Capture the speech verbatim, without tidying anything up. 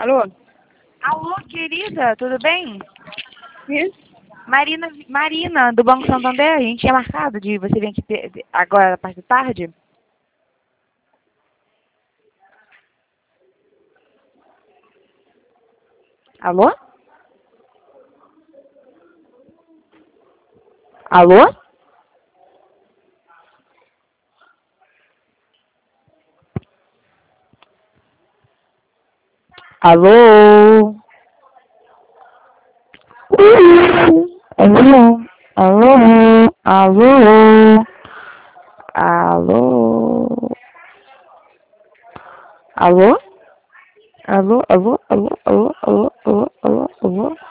Alô? Alô, querida, tudo bem? Isso? Marina, Marina, do Banco Santander, a gente tinha marcado de você vir aqui te- agora, na parte da tarde? Alô? Alô? Alô? Alô? Alô? Alô? Alô? Alô? Alô? Alô? Alô? Alô? Alô? Alô? Alô? Alô?